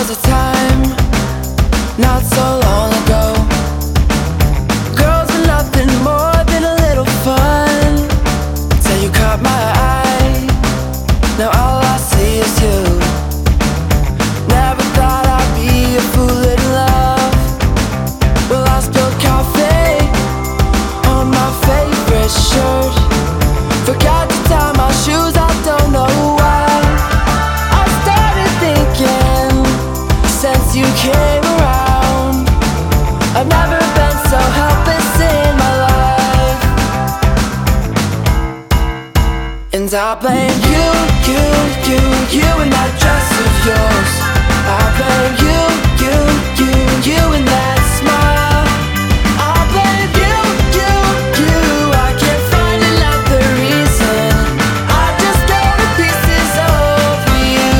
was a time not so long ago. Girls were nothing more than a little fun till you caught my eye. Now all I see is you. Never thought I'd be a fool in love. Well, I spilled coffee on my favorite shirt. Forgot to tie my shoes, I don't know why. I started thinking, since you came around, I've never been so helpless in my life. And I blame you, and that dress of yours. I blame you, and that smile. I blame you, I can't find another reason. I just go to pieces over you.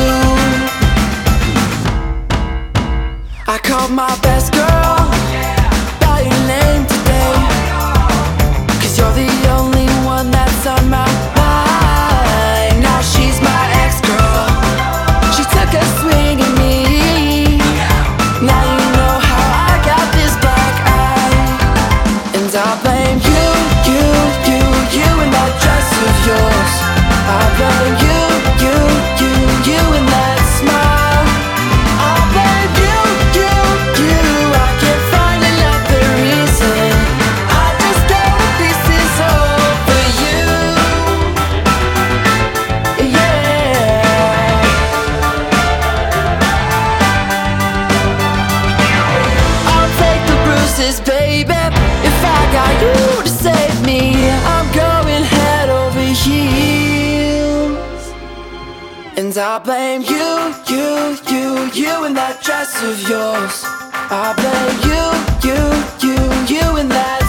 I called my best girl by your name today, 'cause you're the only one that's on my mind. Now she's my ex-girl. She took a swing at me. Now you know how I got this black eye. And I blame you, and that dress of yours. I blame you, and that smile. I blame you, I can't find another reason. I just go to pieces over you. Yeah. I'll take the bruises, baby, if I got you to save me. I'm going head over heels. And I blame you, and that dress of yours. I blame you, and that